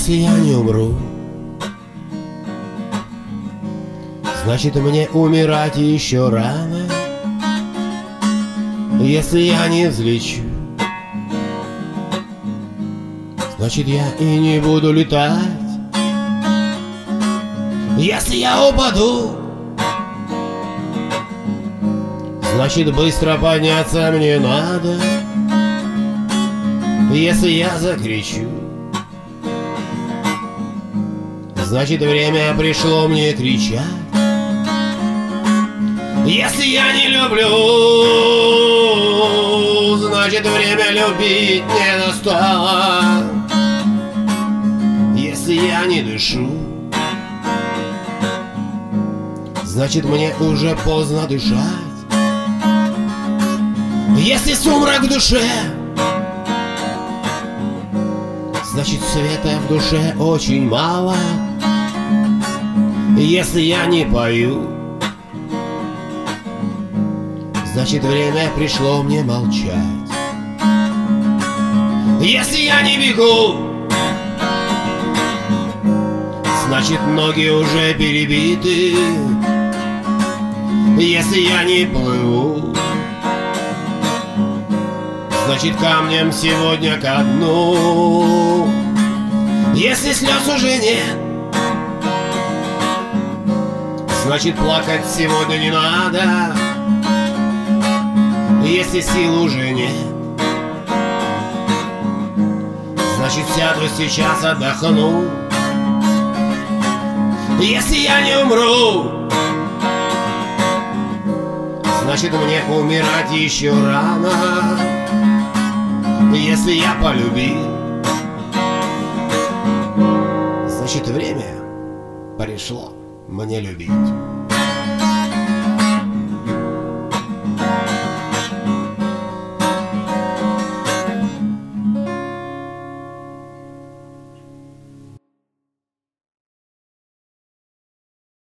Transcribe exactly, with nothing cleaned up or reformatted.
Если я не умру, значит мне умирать еще рано. Если я не взлечу, значит я и не буду летать. Если я упаду, значит быстро подняться мне надо. Если я закричу, значит время пришло мне кричать. Если я не люблю, значит время любить не настало. Если я не дышу, значит мне уже поздно дышать. Если сумрак в душе, значит света в душе очень мало. Если я не пою, значит время пришло мне молчать. Если я не бегу, значит ноги уже перебиты. Если я не плыву, значит камнем сегодня ко дну. Если слез уже нет, значит плакать сегодня не надо. Если сил уже нет, значит сяду сейчас отдохну. Если я не умру, значит мне умирать еще рано. Если я полюбил, значит время пришло мне любить.